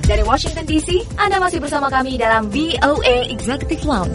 Dari Washington DC, Anda masih bersama kami dalam VOA Executive Lounge.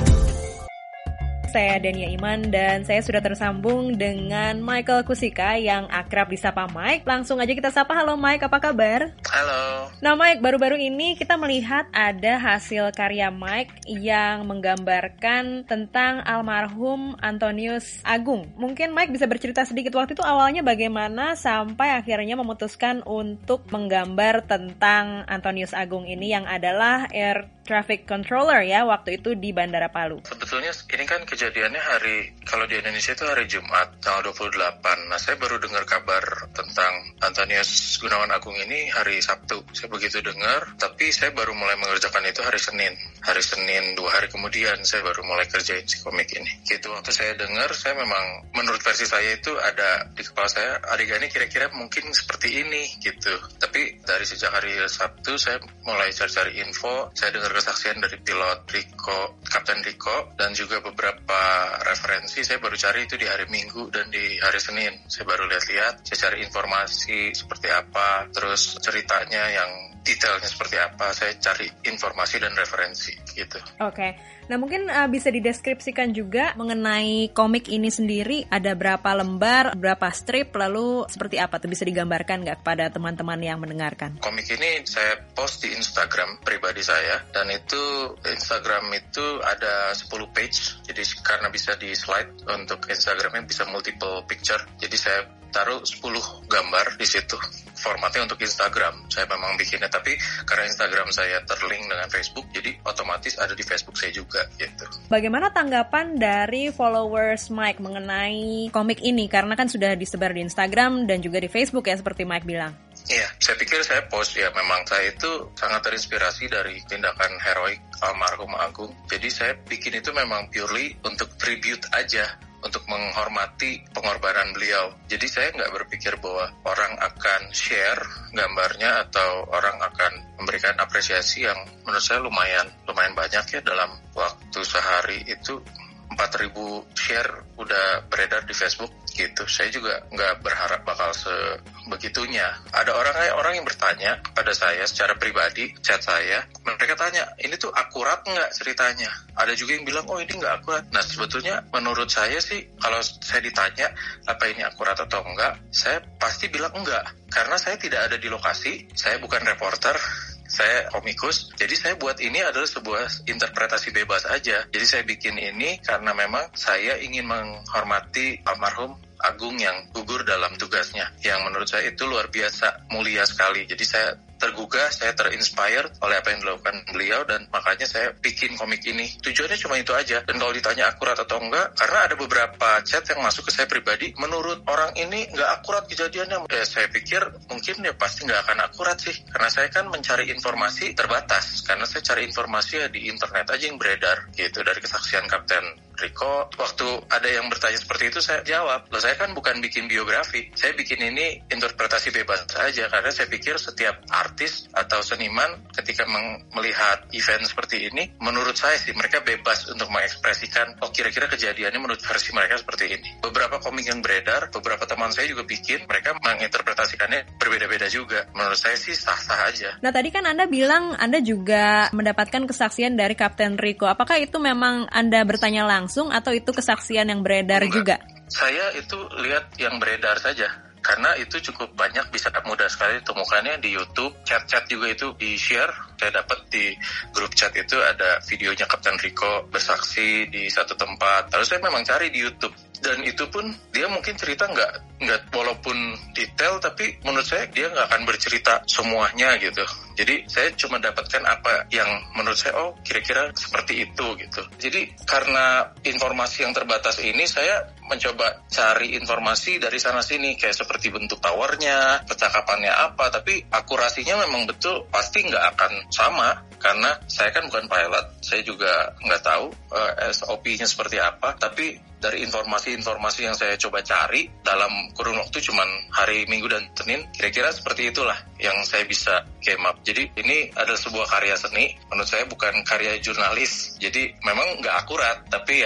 Saya Dania Iman dan saya sudah tersambung dengan Michael Kusika yang akrab disapa Mike. Langsung aja kita sapa. Halo Mike, apa kabar? Halo. Nah Mike, baru-baru ini kita melihat ada hasil karya Mike yang menggambarkan tentang almarhum Antonius Agung. Mungkin Mike bisa bercerita sedikit waktu itu awalnya bagaimana sampai akhirnya memutuskan untuk menggambar tentang Antonius Agung ini yang adalah Air Traffic Controller ya waktu itu di Bandara Palu. Sebetulnya ini kan kejadiannya kalau di Indonesia itu hari Jumat tanggal 28. Nah saya baru dengar kabar tentang Antonius Gunawan Agung ini hari Sabtu. Saya begitu dengar, tapi saya baru mulai mengerjakan itu hari Senin. Hari Senin 2 hari kemudian saya baru mulai kerjain si komik ini. Gitu waktu saya dengar, saya memang menurut versi saya itu ada di kepala saya adegannya kira-kira mungkin seperti ini gitu. Tapi dari sejak hari Sabtu saya mulai cari-cari info, saya dengar kesaksian dari pilot Kapten Riko, dan juga beberapa referensi saya baru cari itu di hari Minggu dan di hari Senin. Saya baru lihat-lihat, saya cari informasi seperti apa, terus ceritanya yang detailnya seperti apa, saya cari informasi dan referensi gitu. Oke. Nah mungkin bisa dideskripsikan juga mengenai komik ini sendiri, ada berapa lembar, berapa strip, lalu seperti apa tuh, bisa digambarkan nggak kepada teman-teman yang mendengarkan? Komik ini saya post di Instagram pribadi saya, dan itu Instagram itu ada 10 page, jadi karena bisa di slide untuk Instagramnya bisa multiple picture, jadi saya taruh 10 gambar di situ. Formatnya untuk Instagram, saya memang bikinnya, tapi karena Instagram saya terlink dengan Facebook, jadi otomatis ada di Facebook saya juga, gitu. Bagaimana tanggapan dari followers Mike mengenai komik ini? Karena kan sudah disebar di Instagram dan juga di Facebook ya, seperti Mike bilang. Iya, saya pikir saya post ya, memang saya itu sangat terinspirasi dari tindakan heroik almarhum Agung. Jadi saya bikin itu memang purely untuk tribute aja, untuk menghormati pengorbanan beliau. Jadi saya nggak berpikir bahwa orang akan share gambarnya atau orang akan memberikan apresiasi yang menurut saya lumayan banyak ya. Dalam waktu sehari itu 4.000 share udah beredar di Facebook gitu. Saya juga nggak berharap bakal sebegitunya. Ada orang yang bertanya kepada saya secara pribadi, chat saya, mereka tanya, ini tuh akurat nggak ceritanya? Ada juga yang bilang, oh ini nggak akurat. Nah sebetulnya menurut saya sih, kalau saya ditanya apa ini akurat atau enggak, saya pasti bilang enggak. Karena saya tidak ada di lokasi, saya bukan reporter, saya komikus, jadi saya buat ini adalah sebuah interpretasi bebas aja. Jadi saya bikin ini karena memang saya ingin menghormati almarhum Agung yang gugur dalam tugasnya, yang menurut saya itu luar biasa, mulia sekali. Jadi saya tergugah, saya terinspired oleh apa yang dilakukan beliau, dan makanya saya bikin komik ini. Tujuannya cuma itu aja. Dan kalau ditanya akurat atau enggak, karena ada beberapa chat yang masuk ke saya pribadi, menurut orang ini nggak akurat kejadiannya. Saya pikir mungkin ya pasti nggak akan akurat sih, karena saya kan mencari informasi terbatas, karena saya cari informasi ya di internet aja yang beredar gitu, dari kesaksian Kapten Riko. Waktu ada yang bertanya seperti itu, saya jawab, loh saya kan bukan bikin biografi, saya bikin ini interpretasi bebas saja, karena saya pikir setiap artis atau seniman ketika melihat event seperti ini, menurut saya sih mereka bebas untuk mengekspresikan, oh kira-kira kejadiannya menurut versi mereka seperti ini. Beberapa komik yang beredar, beberapa teman saya juga bikin, mereka menginterpretasikannya berbeda-beda juga. Menurut saya sih sah-sah aja. Nah tadi kan Anda bilang Anda juga mendapatkan kesaksian dari Kapten Riko. Apakah itu memang Anda bertanya langsung atau itu kesaksian yang beredar? Enggak. Juga? Saya itu lihat yang beredar saja, karena itu cukup banyak, bisa mudah sekali ditemukannya di YouTube. Chat-chat juga itu di-share. Saya dapat di grup chat itu ada videonya Kapten Riko bersaksi di satu tempat. Lalu saya memang cari di YouTube. Dan itu pun dia mungkin cerita nggak walaupun detail, tapi menurut saya dia nggak akan bercerita semuanya gitu. Jadi saya cuma dapatkan apa yang menurut saya, oh kira-kira seperti itu gitu. Jadi karena informasi yang terbatas ini, saya mencoba cari informasi dari sana-sini, kayak seperti bentuk towernya, percakapannya apa, tapi akurasinya memang betul pasti nggak akan sama. Karena saya kan bukan pilot, saya juga nggak tahu SOP-nya seperti apa, tapi dari informasi-informasi yang saya coba cari dalam kurun waktu cuman hari Minggu dan Senin, kira-kira seperti itulah yang saya bisa came up. Jadi ini adalah sebuah karya seni, menurut saya bukan karya jurnalis, jadi memang nggak akurat, tapi ya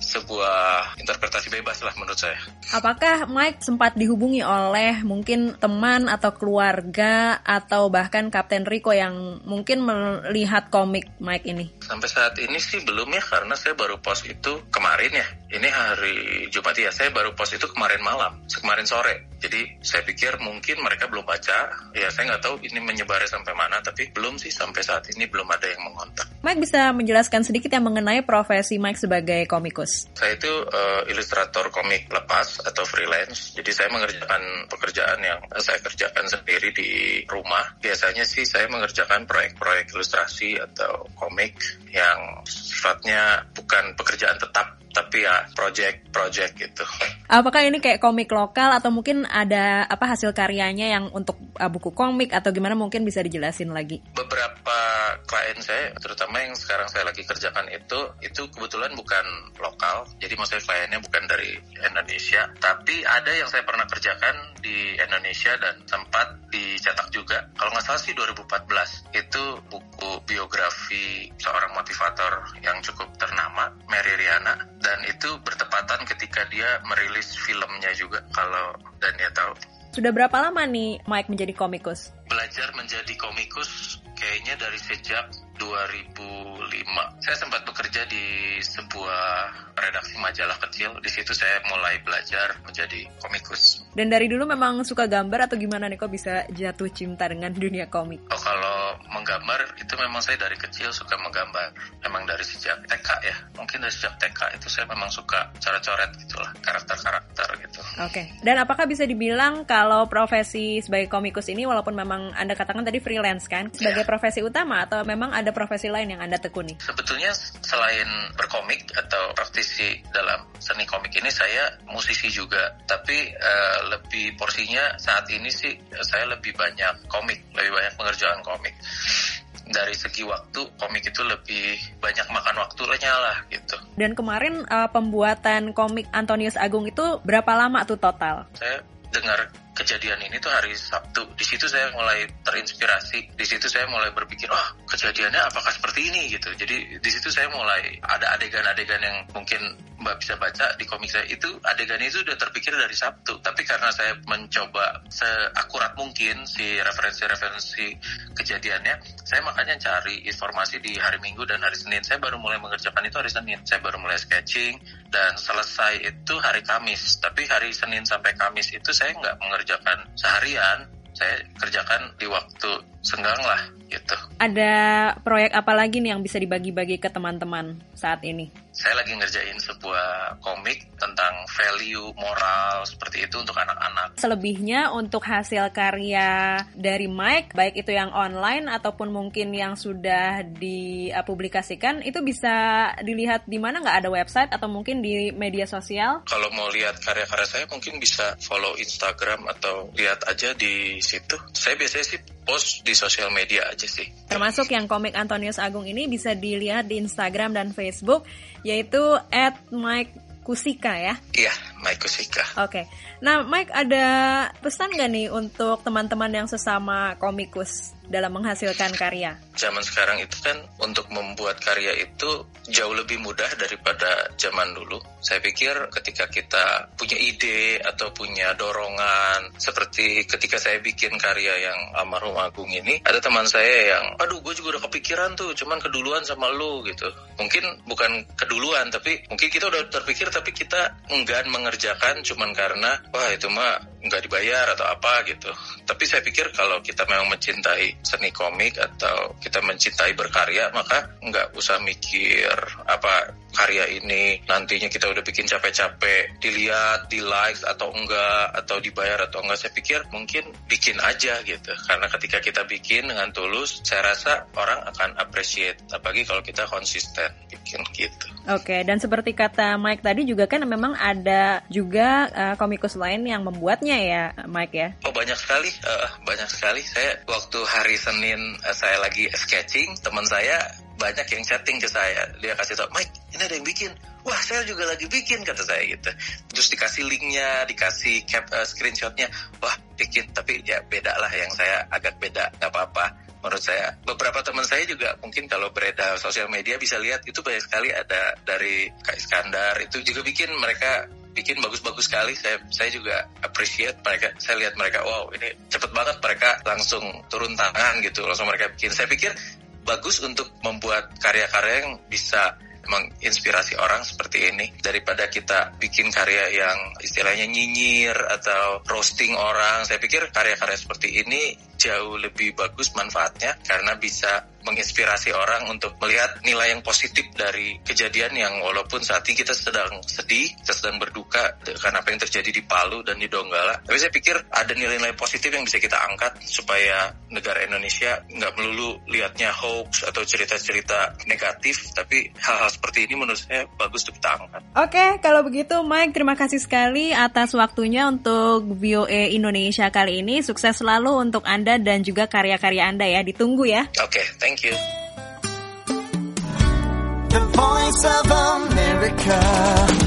sebuah interpretasi bebas lah menurut saya. Apakah Mike sempat dihubungi oleh mungkin teman atau keluarga atau bahkan Kapten Rico yang mungkin melihat komik Mike ini? Sampai saat ini sih belum ya, karena saya baru post itu kemarin ya. Ini hari Jumat ya, saya baru post itu kemarin malam, kemarin sore. Jadi saya pikir mungkin mereka belum baca. Ya saya nggak tahu ini menyebarnya sampai mana, tapi belum sih, sampai saat ini belum ada yang mengontak. Mike bisa menjelaskan sedikit yang mengenai profesi Mike sebagai komikus? Saya itu ilustrator komik lepas atau freelance. Jadi saya mengerjakan pekerjaan yang saya kerjakan sendiri di rumah. Biasanya sih saya mengerjakan proyek-proyek ilustrasi atau komik yang sifatnya bukan pekerjaan tetap, tapi ya project gitu. Apakah ini kayak komik lokal atau mungkin ada hasil karyanya yang untuk buku komik atau gimana, mungkin bisa dijelasin lagi? Beberapa klien saya, terutama yang sekarang saya lagi kerjakan itu kebetulan bukan lokal. Jadi maksudnya kliennya bukan dari Indonesia, tapi ada yang saya pernah kerjakan di Indonesia dan sempat dicetak juga. Kalau nggak salah sih 2014. Itu buku biografi seorang motivator yang cukup ternama, Mary Riana. Dan itu bertepatan ketika dia merilis filmnya juga, kalau Dania tahu. Sudah berapa lama nih Mike menjadi komikus? Belajar menjadi komikus kayaknya dari sejak 2005. Saya sempat bekerja di sebuah redaksi majalah kecil. Di situ saya mulai belajar menjadi komikus. Dan dari dulu memang suka gambar atau gimana nih kok bisa jatuh cinta dengan dunia komik? Oh, kalau menggambar itu memang saya dari kecil suka menggambar. Memang dari sejak TK ya. Mungkin dari sejak TK itu saya memang suka coret-coret gitulah, karakter-karakter gitu. Oke. Dan apakah bisa dibilang kalau profesi sebagai komikus ini, walaupun memang Anda katakan tadi freelance kan, sebagai profesi utama atau memang ada profesi lain yang Anda tekuni? Sebetulnya selain berkomik atau praktisi dalam seni komik ini, saya musisi juga. Tapi lebih porsinya saat ini sih saya lebih banyak komik, lebih banyak pengerjaan komik. Dari segi waktu, komik itu lebih banyak makan waktunya lah gitu. Dan kemarin pembuatan komik Antonius Agung itu berapa lama tuh total? Saya dengar kejadian ini tuh hari Sabtu. Di situ saya mulai terinspirasi. Di situ saya mulai berpikir, kejadiannya apakah seperti ini gitu. Jadi di situ saya mulai ada adegan-adegan yang mungkin Mbak bisa baca di komik saya, itu adegannya itu udah terpikir dari Sabtu. Tapi karena saya mencoba seakurat mungkin si referensi-referensi kejadiannya, saya makanya cari informasi di hari Minggu dan hari Senin. Saya baru mulai mengerjakan itu hari Senin. Saya baru mulai sketching dan selesai itu hari Kamis. Tapi hari Senin sampai Kamis itu saya nggak mengerjakan seharian, saya kerjakan di waktu senggang lah gitu. Ada proyek apa lagi nih yang bisa dibagi-bagi ke teman-teman saat ini? Saya lagi ngerjain sebuah komik tentang value moral seperti itu untuk anak-anak. Selebihnya untuk hasil karya dari Mike, baik itu yang online ataupun mungkin yang sudah dipublikasikan, itu bisa dilihat di mana, nggak ada website atau mungkin di media sosial? Kalau mau lihat karya-karya saya mungkin bisa follow Instagram atau lihat aja di situ. Saya biasanya sih post di sosial media aja sih. Termasuk yang komik Antonius Agung ini bisa dilihat di Instagram dan Facebook, yaitu @MikeKusika ya? Iya, Mike Kusika. Oke. Nah, Mike, ada pesan nggak nih untuk teman-teman yang sesama komikus dalam menghasilkan karya? Zaman sekarang itu kan untuk membuat karya itu jauh lebih mudah daripada zaman dulu. Saya pikir ketika kita punya ide atau punya dorongan, seperti ketika saya bikin karya yang Almarhum Agung ini, ada teman saya yang, gue juga udah kepikiran tuh, cuman keduluan sama lu gitu. Mungkin bukan keduluan, tapi mungkin kita udah terpikir, tapi kita enggan mengerjakan cuman karena, itu mah nggak dibayar atau apa gitu. Tapi saya pikir kalau kita memang mencintai seni komik atau kita mencintai berkarya, maka nggak usah mikir apa karya ini nantinya kita udah bikin capek-capek dilihat, di likes atau enggak, atau dibayar atau enggak. Saya pikir mungkin bikin aja gitu, karena ketika kita bikin dengan tulus, saya rasa orang akan appreciate, apalagi kalau kita konsisten bikin gitu. Oke, dan seperti kata Mike tadi juga kan memang ada juga komikus lain yang membuatnya ya, Mike ya? Oh, banyak sekali. Saya waktu hari Senin saya lagi sketching, teman saya banyak yang chatting ke saya. Dia kasih tau, Mike, ini ada yang bikin. Wah, saya juga lagi bikin, kata saya gitu. Terus dikasih linknya, dikasih screenshotnya. Wah, bikin, tapi ya beda lah, yang saya agak beda, gak apa-apa. Menurut menurut saya. Beberapa teman saya juga mungkin kalau beredar sosial media bisa lihat itu banyak sekali ada dari Kak Iskandar, itu juga bikin bagus-bagus sekali. Saya juga appreciate mereka. Saya lihat mereka, wow, ini cepet banget, mereka langsung turun tangan gitu, langsung mereka bikin. Saya pikir bagus untuk membuat karya-karya yang bisa menginspirasi orang seperti ini, daripada kita bikin karya yang istilahnya nyinyir atau roasting orang. Saya pikir karya-karya seperti ini jauh lebih bagus manfaatnya karena bisa menginspirasi orang untuk melihat nilai yang positif dari kejadian yang walaupun saat ini kita sedang sedih, kita sedang berduka karena apa yang terjadi di Palu dan di Donggala. Tapi saya pikir ada nilai-nilai positif yang bisa kita angkat supaya negara Indonesia nggak melulu lihatnya hoax atau cerita-cerita negatif, tapi hal-hal seperti ini menurut saya bagus untuk kita angkat. Oke, kalau begitu Mike, terima kasih sekali atas waktunya untuk VOA Indonesia kali ini. Sukses selalu untuk Anda dan juga karya-karya Anda ya. Ditunggu ya. Oke, thank you. The Voice of America.